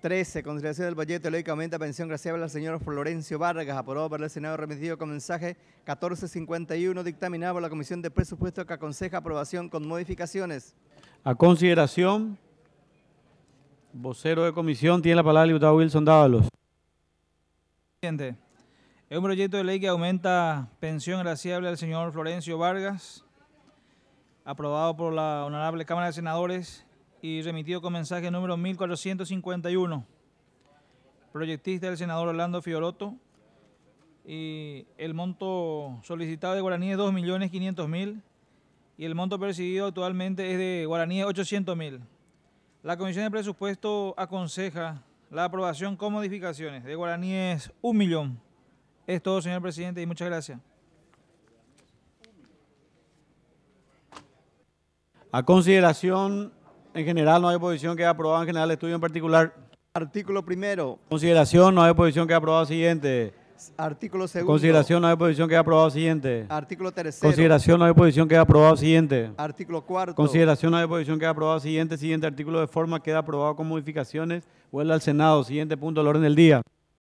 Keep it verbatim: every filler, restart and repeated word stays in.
trece. Consideración del proyecto de ley que aumenta pensión graciable al señor Florencio Vargas, aprobado por el Senado, remitido con mensaje catorce cincuenta y uno, dictaminado por la Comisión de Presupuesto, que aconseja aprobación con modificaciones. A consideración, vocero de comisión, tiene la palabra el diputado Wilson Dávalos. Presidente, es un proyecto de ley que aumenta pensión graciable al señor Florencio Vargas, aprobado por la Honorable Cámara de Senadores y remitido con mensaje número mil cuatrocientos cincuenta y uno. Proyectista el senador Orlando Fioroto, y el monto solicitado de guaraní es dos millones quinientos mil y el monto percibido actualmente es de guaraní ochocientos mil. La Comisión de Presupuesto aconseja la aprobación con modificaciones. De guaraní es un millón. Es todo, señor presidente, y muchas gracias. A consideración, en general no hay oposición, queda aprobado en general el estudio en particular. Artículo primero. Consideración, no hay oposición, queda aprobado siguiente. Artículo segundo. Consideración, no hay oposición, queda aprobado siguiente. Artículo tercero. Consideración, no hay oposición, queda aprobado siguiente. Artículo cuarto. Consideración, no hay oposición, queda aprobado siguiente. Siguiente artículo de forma queda aprobado con modificaciones. Vuelve al Senado. Siguiente punto del orden del día.